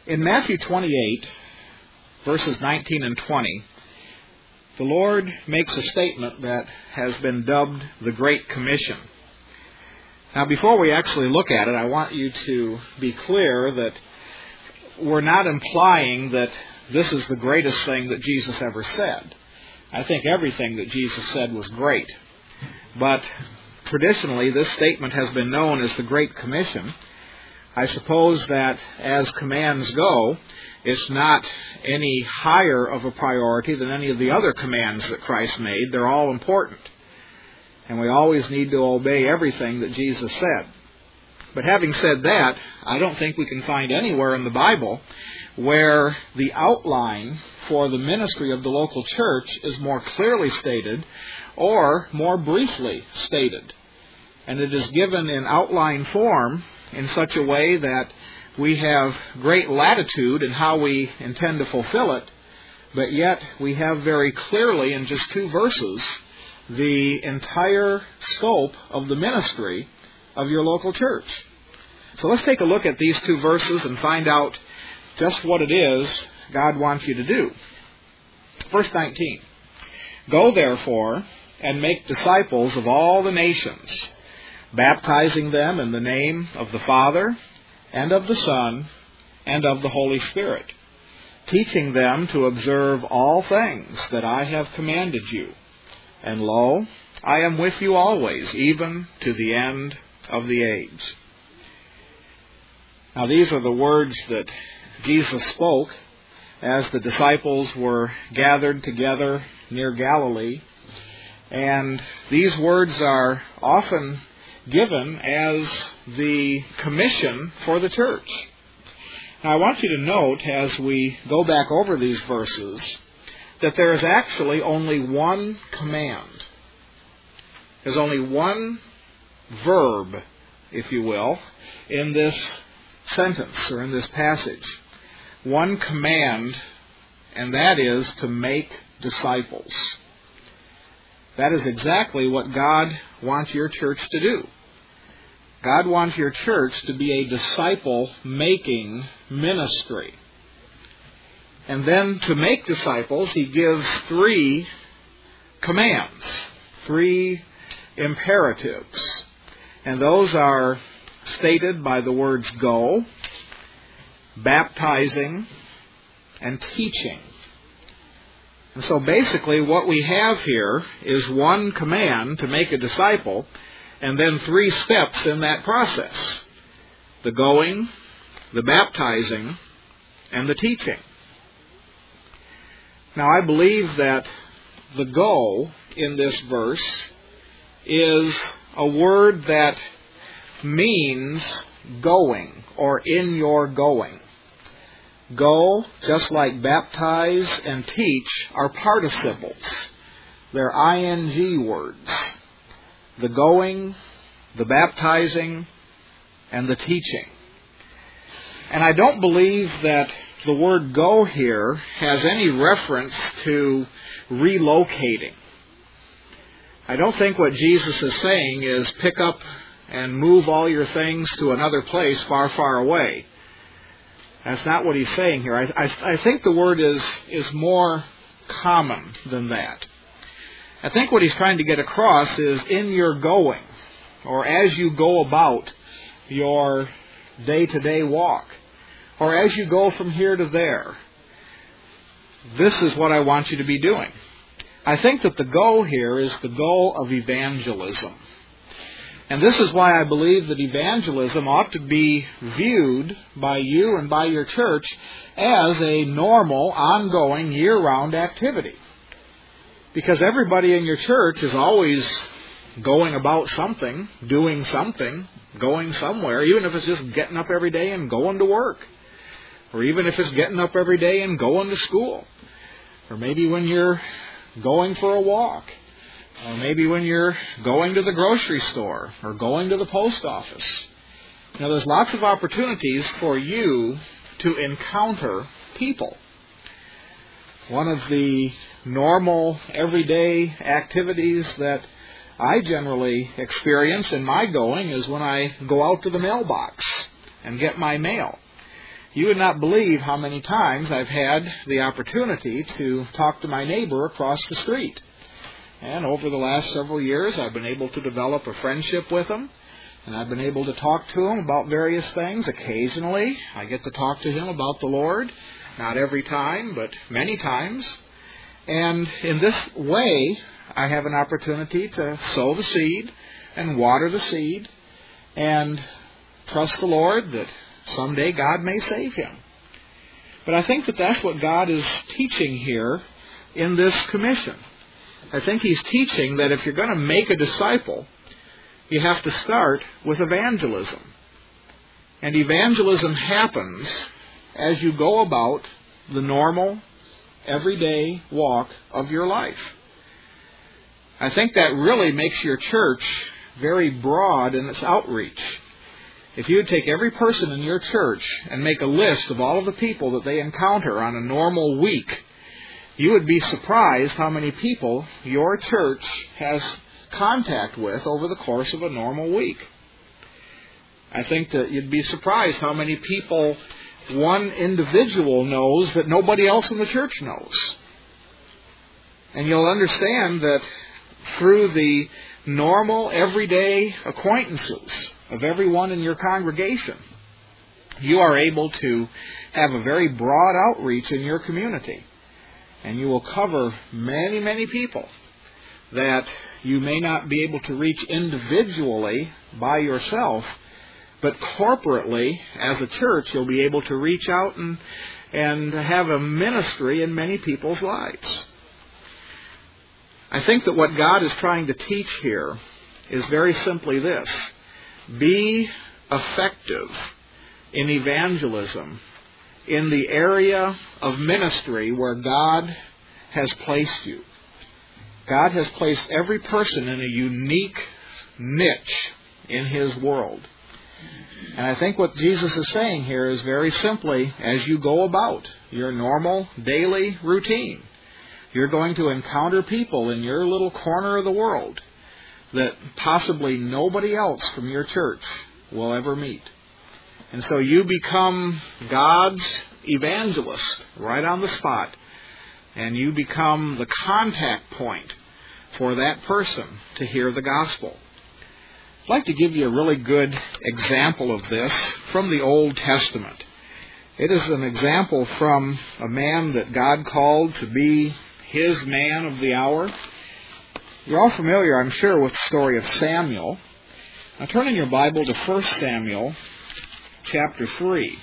In Matthew 28, verses 19 and 20, the Lord makes a statement that has been dubbed the Great Commission. Now, before we actually look at it, I want you to be clear that we're not implying that this is the greatest thing that Jesus ever said. I think everything that Jesus said was great. But traditionally, this statement has been known as the Great Commission. I suppose that as commands go, it's not any higher of a priority than any of the other commands that Christ made. They're all important. And we always need to obey everything that Jesus said. But having said that, I don't think we can find anywhere in the Bible where the outline for the ministry of the local church is more clearly stated or more briefly stated. And it is given in outline form in such a way that we have great latitude in how we intend to fulfill it, but yet we have very clearly in just 2 verses the entire scope of the ministry of your local church. So let's take a look at these 2 verses and find out just what it is God wants you to do. Verse 19, "Go therefore and make disciples of all the nations, baptizing them in the name of the Father, and of the Son, and of the Holy Spirit, teaching them to observe all things that I have commanded you. And lo, I am with you always, even to the end of the age." Now, these are the words that Jesus spoke as the disciples were gathered together near Galilee. And these words are often given as the commission for the church. Now, I want you to note as we go back over these verses that there is actually only one command. There's only one verb, if you will, in this sentence or in this passage. One command, and that is to make disciples. That is exactly what God wants your church to do. God wants your church to be a disciple-making ministry. And then to make disciples, He gives 3 commands, 3 imperatives. And those are stated by the words go, baptizing, and teaching. And so basically what we have here is one command to make a disciple, and then 3 steps in that process: the going, the baptizing, and the teaching. Now, I believe that the go in this verse is a word that means going, or in your going. Go, just like baptize and teach, are participles. They're ing words. The going, the baptizing, and the teaching. And I don't believe that the word go here has any reference to relocating. I don't think what Jesus is saying is pick up and move all your things to another place far, far away. That's not what He's saying here. I think the word is more common than that. I think what He's trying to get across is in your going, or as you go about your day-to-day walk, or as you go from here to there, this is what I want you to be doing. I think that the go here is the goal of evangelism. And this is why I believe that evangelism ought to be viewed by you and by your church as a normal, ongoing, year-round activity. Because everybody in your church is always going about something, doing something, going somewhere, even if it's just getting up every day and going to work. Or even if it's getting up every day and going to school. Or maybe when you're going for a walk. Or maybe when you're going to the grocery store or going to the post office. Now, there's lots of opportunities for you to encounter people. One of the normal, everyday activities that I generally experience in my going is when I go out to the mailbox and get my mail. You would not believe how many times I've had the opportunity to talk to my neighbor across the street. And over the last several years, I've been able to develop a friendship with him. And I've been able to talk to him about various things. Occasionally, I get to talk to him about the Lord. Not every time, but many times. And in this way, I have an opportunity to sow the seed and water the seed and trust the Lord that someday God may save him. But I think that that's what God is teaching here in this commission. I think He's teaching that if you're going to make a disciple, you have to start with evangelism. And evangelism happens as you go about the normal, everyday walk of your life. I think that really makes your church very broad in its outreach. If you would take every person in your church and make a list of all of the people that they encounter on a normal week, you would be surprised how many people your church has contact with over the course of a normal week. I think that you'd be surprised how many people one individual knows that nobody else in the church knows. And you'll understand that through the normal, everyday acquaintances of everyone in your congregation, you are able to have a very broad outreach in your community. And you will cover many, many people that you may not be able to reach individually by yourself, but corporately, as a church, you'll be able to reach out and have a ministry in many people's lives. I think that what God is trying to teach here is very simply this: be effective in evangelism in the area of ministry where God has placed you. God has placed every person in a unique niche in His world. And I think what Jesus is saying here is very simply, as you go about your normal daily routine, you're going to encounter people in your little corner of the world that possibly nobody else from your church will ever meet. And so you become God's evangelist right on the spot. And you become the contact point for that person to hear the gospel. I'd like to give you a really good example of this from the Old Testament. It is an example from a man that God called to be His man of the hour. You're all familiar, I'm sure, with the story of Samuel. Now turn in your Bible to 1 Samuel chapter 3.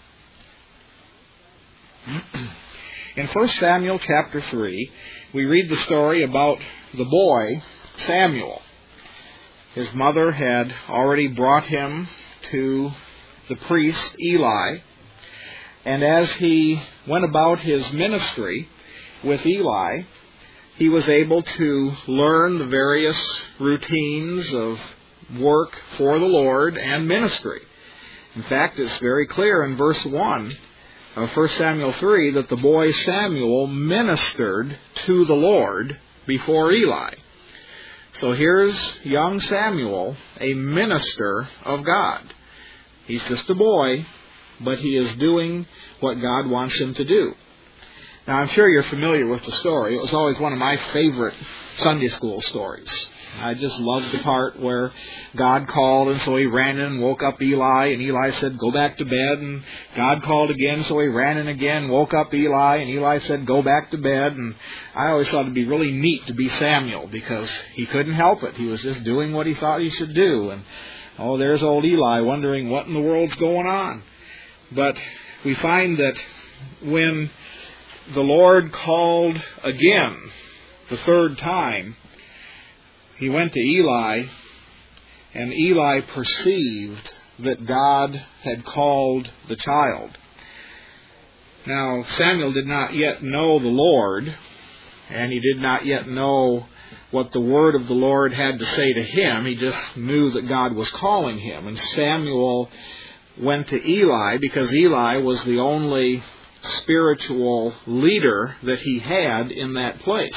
In 1 Samuel chapter 3, we read the story about the boy Samuel. His mother had already brought him to the priest Eli, and as he went about his ministry with Eli, he was able to learn the various routines of work for the Lord and ministry. In fact, it's very clear in verse 1 of 1 Samuel 3 that the boy Samuel ministered to the Lord before Eli. So here's young Samuel, a minister of God. He's just a boy, but he is doing what God wants him to do. Now, I'm sure you're familiar with the story. It was always one of my favorite Sunday school stories. I just loved the part where God called, and so he ran in and woke up Eli, and Eli said, "Go back to bed." And God called again, so he ran in again, woke up Eli, and Eli said, "Go back to bed." And I always thought it'd be really neat to be Samuel, because he couldn't help it. He was just doing what he thought he should do. And, oh, there's old Eli wondering what in the world's going on. But we find that when the Lord called again, the third time, he went to Eli, and Eli perceived that God had called the child. Now, Samuel did not yet know the Lord, and he did not yet know what the word of the Lord had to say to him. He just knew that God was calling him. And Samuel went to Eli because Eli was the only spiritual leader that he had in that place.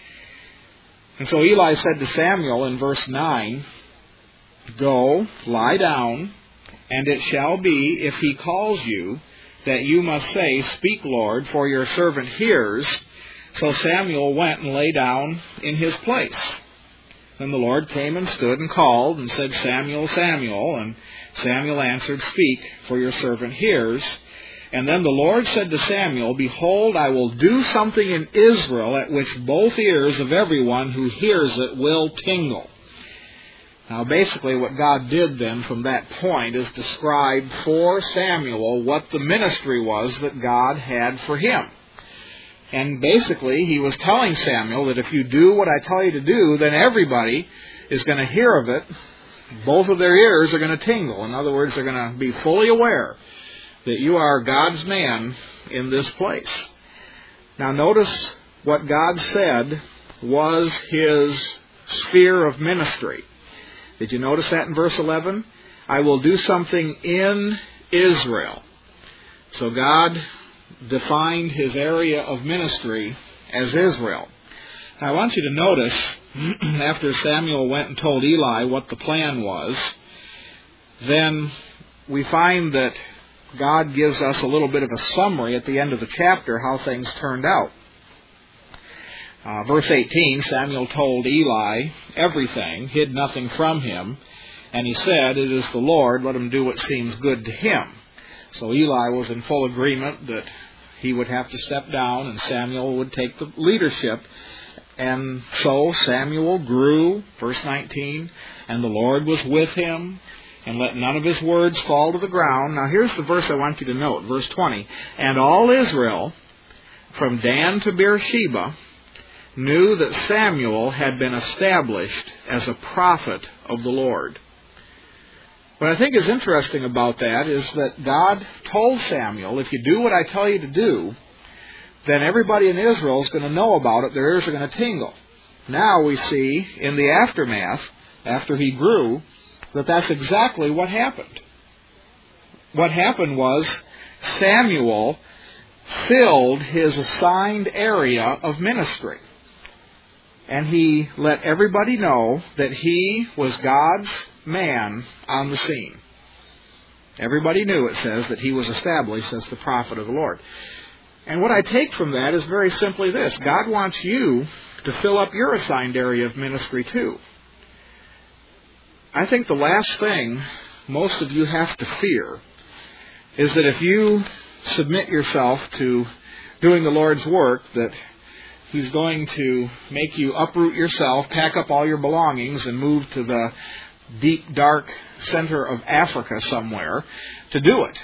And so Eli said to Samuel in verse 9, "Go, lie down, and it shall be, if he calls you, that you must say, 'Speak, Lord, for your servant hears.' So Samuel went and lay down in his place. Then the Lord came and stood and called and said, 'Samuel, Samuel.' And Samuel answered, 'Speak, for your servant hears.' And then the Lord said to Samuel, 'Behold, I will do something in Israel at which both ears of everyone who hears it will tingle.'" Now basically what God did then from that point is describe for Samuel what the ministry was that God had for him. And basically he was telling Samuel that if you do what I tell you to do, then everybody is going to hear of it. Both of their ears are going to tingle. In other words, they're going to be fully aware that you are God's man in this place. Now notice what God said was his sphere of ministry. Did you notice that in verse 11? I will do something in Israel. So God defined his area of ministry as Israel. Now I want you to notice, after Samuel went and told Eli what the plan was, then we find that God gives us a little bit of a summary at the end of the chapter how things turned out. Verse 18, Samuel told Eli everything, hid nothing from him, and he said, "It is the Lord, let him do what seems good to him." So Eli was in full agreement that he would have to step down and Samuel would take the leadership. And so Samuel grew, verse 19, and the Lord was with him, and let none of his words fall to the ground. Now here's the verse I want you to note, verse 20. And all Israel, from Dan to Beersheba, knew that Samuel had been established as a prophet of the Lord. What I think is interesting about that is that God told Samuel, if you do what I tell you to do, then everybody in Israel is going to know about it. Their ears are going to tingle. Now we see in the aftermath, after he grew, that that's exactly what happened. What happened was Samuel filled his assigned area of ministry. And he let everybody know that he was God's man on the scene. Everybody knew, it says, that he was established as the prophet of the Lord. And what I take from that is very simply this. God wants you to fill up your assigned area of ministry too. I think the last thing most of you have to fear is that if you submit yourself to doing the Lord's work, that He's going to make you uproot yourself, pack up all your belongings, and move to the deep, dark center of Africa somewhere to do it.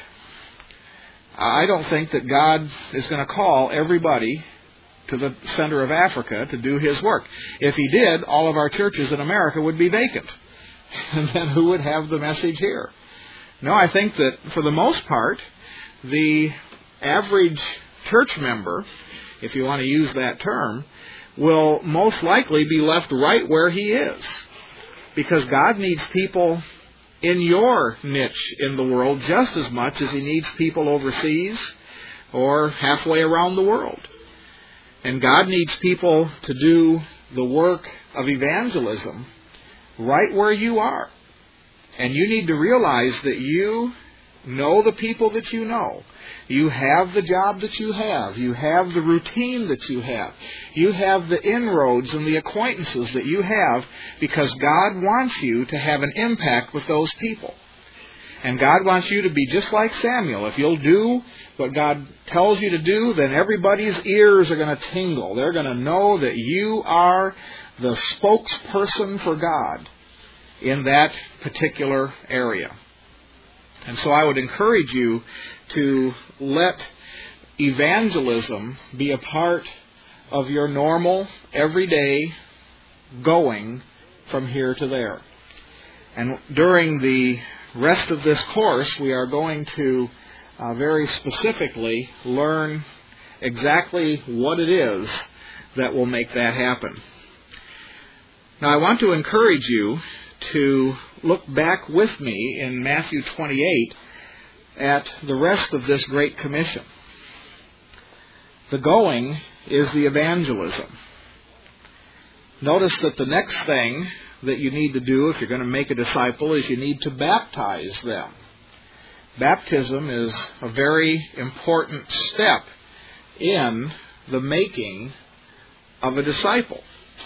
I don't think that God is going to call everybody to the center of Africa to do His work. If He did, all of our churches in America would be vacant. And then who would have the message here? No, I think that for the most part, the average church member, if you want to use that term, will most likely be left right where he is. Because God needs people in your niche in the world just as much as He needs people overseas or halfway around the world. And God needs people to do the work of evangelism right where you are. And you need to realize that you know the people that you know. You have the job that you have. You have the routine that you have. You have the inroads and the acquaintances that you have because God wants you to have an impact with those people. And God wants you to be just like Samuel. If you'll do what God tells you to do, then everybody's ears are going to tingle. They're going to know that you are the spokesperson for God in that particular area. And so I would encourage you to let evangelism be a part of your normal, everyday going from here to there. And during the rest of this course, we are going to very specifically learn exactly what it is that will make that happen. Now, I want to encourage you to look back with me in Matthew 28 at the rest of this Great Commission. The going is the evangelism. Notice that the next thing that you need to do if you're going to make a disciple is you need to baptize them. Baptism is a very important step in the making of a disciple.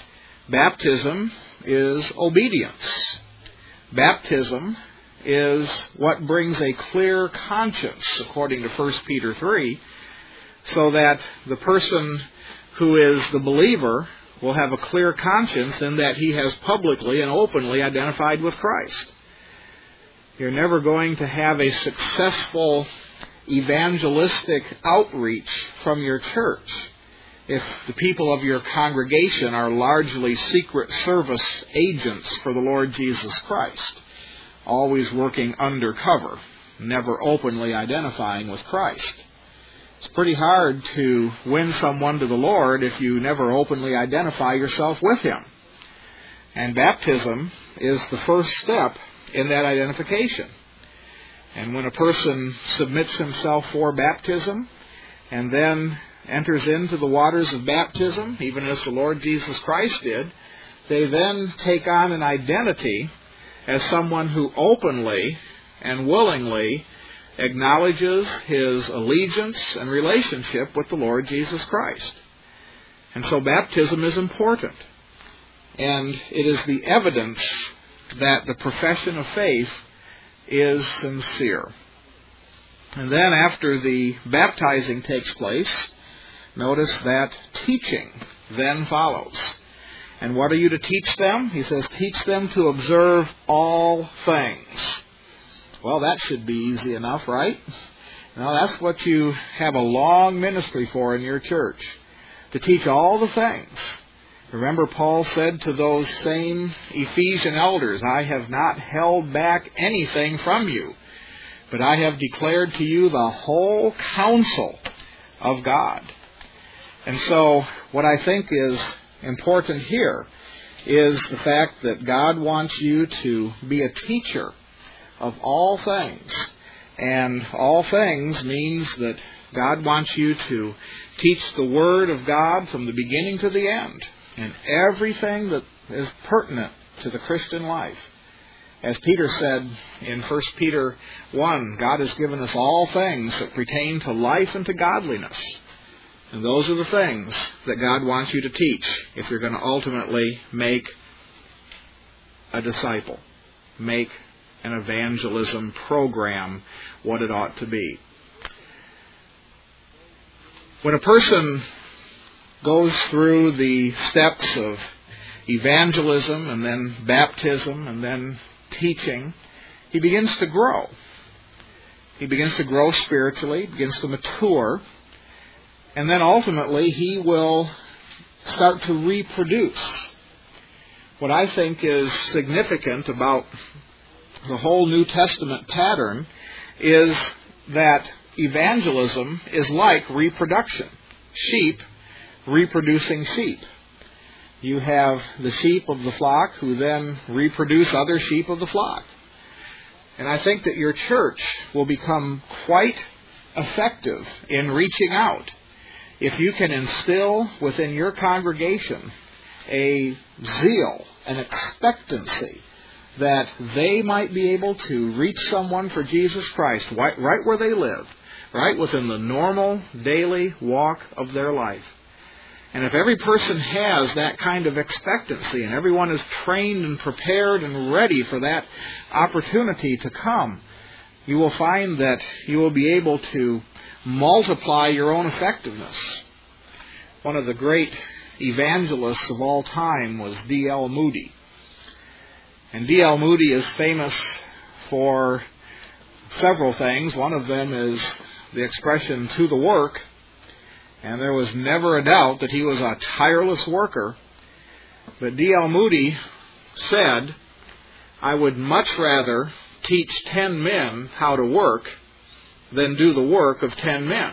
Baptism is obedience. Baptism is what brings a clear conscience, according to 1 Peter 3, so that the person who is the believer will have a clear conscience in that he has publicly and openly identified with Christ. You're never going to have a successful evangelistic outreach from your church if the people of your congregation are largely Secret Service agents for the Lord Jesus Christ, always working undercover, never openly identifying with Christ. It's pretty hard to win someone to the Lord if you never openly identify yourself with Him. And baptism is the first step in that identification. And when a person submits himself for baptism and then enters into the waters of baptism, even as the Lord Jesus Christ did, they then take on an identity as someone who openly and willingly acknowledges his allegiance and relationship with the Lord Jesus Christ. And so baptism is important. And it is the evidence that the profession of faith is sincere. And then after the baptizing takes place, notice that teaching then follows. And what are you to teach them? He says, teach them to observe all things. Well, that should be easy enough, right? Now, that's what you have a long ministry for in your church, to teach all the things. Remember, Paul said to those same Ephesian elders, I have not held back anything from you, but I have declared to you the whole counsel of God. And so, what I think is important here is the fact that God wants you to be a teacher of all things. And all things means that God wants you to teach the Word of God from the beginning to the end, and everything that is pertinent to the Christian life. As Peter said in 1 Peter 1, God has given us all things that pertain to life and to godliness. And those are the things that God wants you to teach if you're going to ultimately make a disciple, make an evangelism program what it ought to be. When a person goes through the steps of evangelism and then baptism and then teaching, he begins to grow. He begins to grow spiritually, begins to mature, and then ultimately he will start to reproduce. What I think is significant about the whole New Testament pattern is that evangelism is like reproduction. Sheep reproducing sheep. You have the sheep of the flock who then reproduce other sheep of the flock. And I think that your church will become quite effective in reaching out if you can instill within your congregation a zeal, an expectancy that they might be able to reach someone for Jesus Christ right where they live, right within the normal daily walk of their life. And if every person has that kind of expectancy and everyone is trained and prepared and ready for that opportunity to come, you will find that you will be able to multiply your own effectiveness. One of the great evangelists of all time was D.L. Moody. And D.L. Moody is famous for several things. One of them is the expression, to the work. And there was never a doubt that he was a tireless worker. But D.L. Moody said, I would much rather teach 10 men how to work than do the work of 10 men.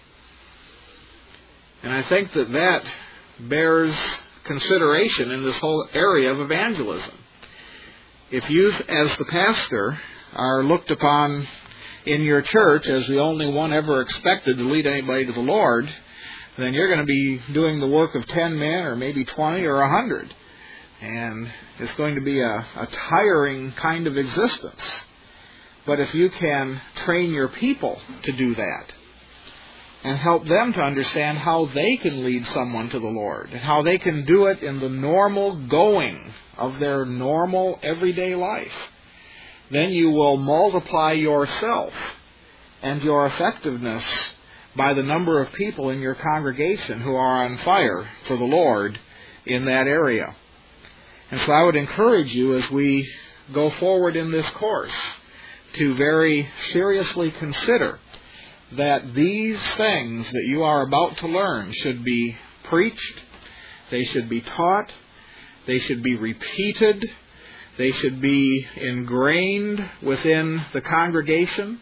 And I think that that bears consideration in this whole area of evangelism. If you, as the pastor, are looked upon in your church as the only one ever expected to lead anybody to the Lord, then you're going to be doing the work of 10 men or maybe 20 or 100. And it's going to be a tiring kind of existence. But if you can train your people to do that and help them to understand how they can lead someone to the Lord and how they can do it in the normal going of their normal everyday life, then you will multiply yourself and your effectiveness by the number of people in your congregation who are on fire for the Lord in that area. And so I would encourage you as we go forward in this course to very seriously consider that these things that you are about to learn should be preached, they should be taught, they should be repeated, they should be ingrained within the congregation,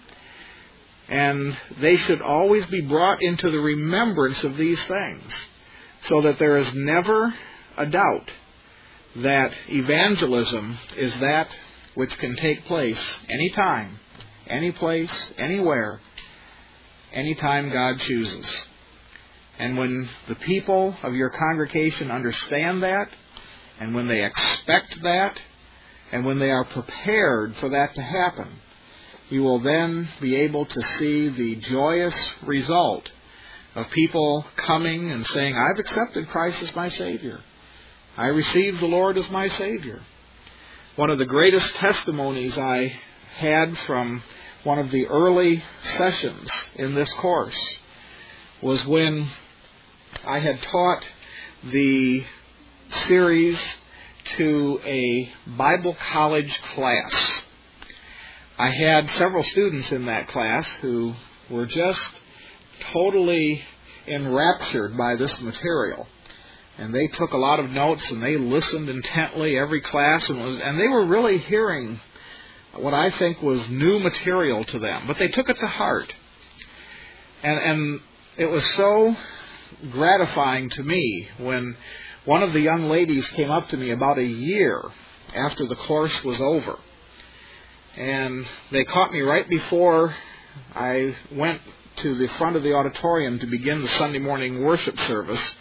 and they should always be brought into the remembrance of these things, so that there is never a doubt that evangelism is that which can take place anytime, any place, anywhere, anytime God chooses. And when the people of your congregation understand that, and when they expect that, and when they are prepared for that to happen, you will then be able to see the joyous result of people coming and saying, I've accepted Christ as my Savior. I received the Lord as my Savior. One of the greatest testimonies I had from one of the early sessions in this course was when I had taught the series to a Bible college class. I had several students in that class who were just totally enraptured by this material. And they took a lot of notes and they listened intently every class and they were really hearing what I think was new material to them. But they took it to heart. And it was so gratifying to me when one of the young ladies came up to me about a year after the course was over. And they caught me right before I went to the front of the auditorium to begin the Sunday morning worship service.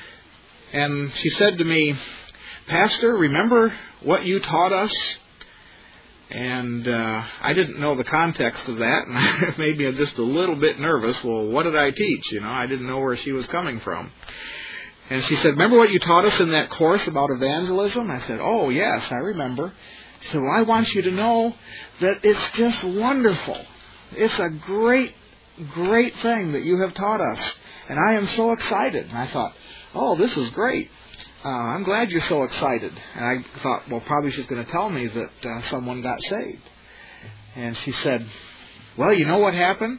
And she said to me, Pastor, remember what you taught us? And I didn't know the context of that, and it made me just a little bit nervous. Well, what did I teach? I didn't know where she was coming from. And she said, remember what you taught us in that course about evangelism? I said, oh, yes, I remember. She said, well, I want you to know that it's just wonderful. It's a great, great thing that you have taught us. And I am so excited. And I thought, oh, this is great. I'm glad you're so excited. And I thought, well, probably she's going to tell me that someone got saved. And she said, well, you know what happened?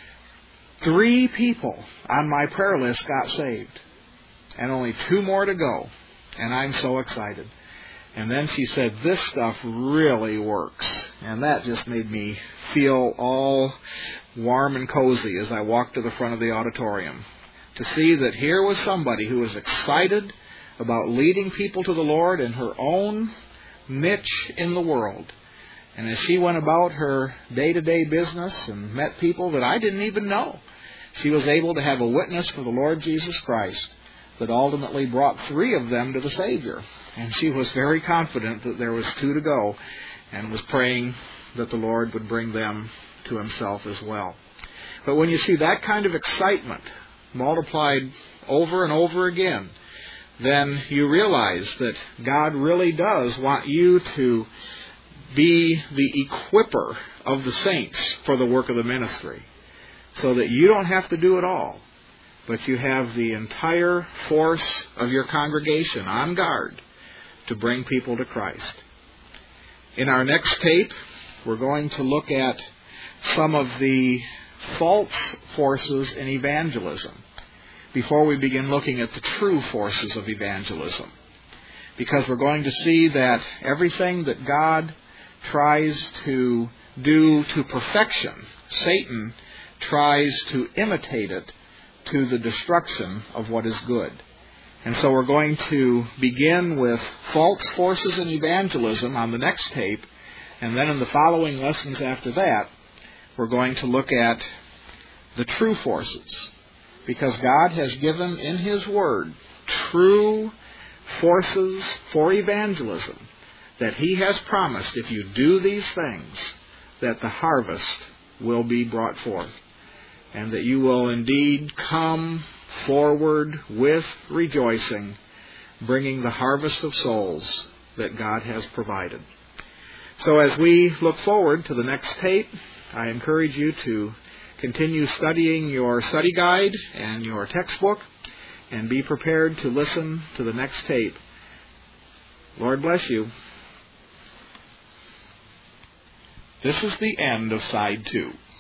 3 people on my prayer list got saved. And only 2 more to go. And I'm so excited. And then she said, this stuff really works. And that just made me feel all warm and cozy as I walked to the front of the auditorium. To see that here was somebody who was excited about leading people to the Lord in her own niche in the world. And as she went about her day-to-day business and met people that I didn't even know, she was able to have a witness for the Lord Jesus Christ that ultimately brought 3 of them to the Savior. And she was very confident that there was 2 to go and was praying that the Lord would bring them to Himself as well. But when you see that kind of excitement multiplied over and over again, then you realize that God really does want you to be the equipper of the saints for the work of the ministry, so that you don't have to do it all, but you have the entire force of your congregation on guard to bring people to Christ. In our next tape, we're going to look at some of the false forces in evangelism before we begin looking at the true forces of evangelism. Because we're going to see that everything that God tries to do to perfection, Satan tries to imitate it to the destruction of what is good. And so we're going to begin with false forces in evangelism on the next tape, and then in the following lessons after that, we're going to look at the true forces. Because God has given in His Word true forces for evangelism that He has promised, if you do these things, that the harvest will be brought forth, and that you will indeed come forward with rejoicing, bringing the harvest of souls that God has provided. So as we look forward to the next tape, I encourage you to continue studying your study guide and your textbook, and be prepared to listen to the next tape. Lord bless you. This is the end of Side 2.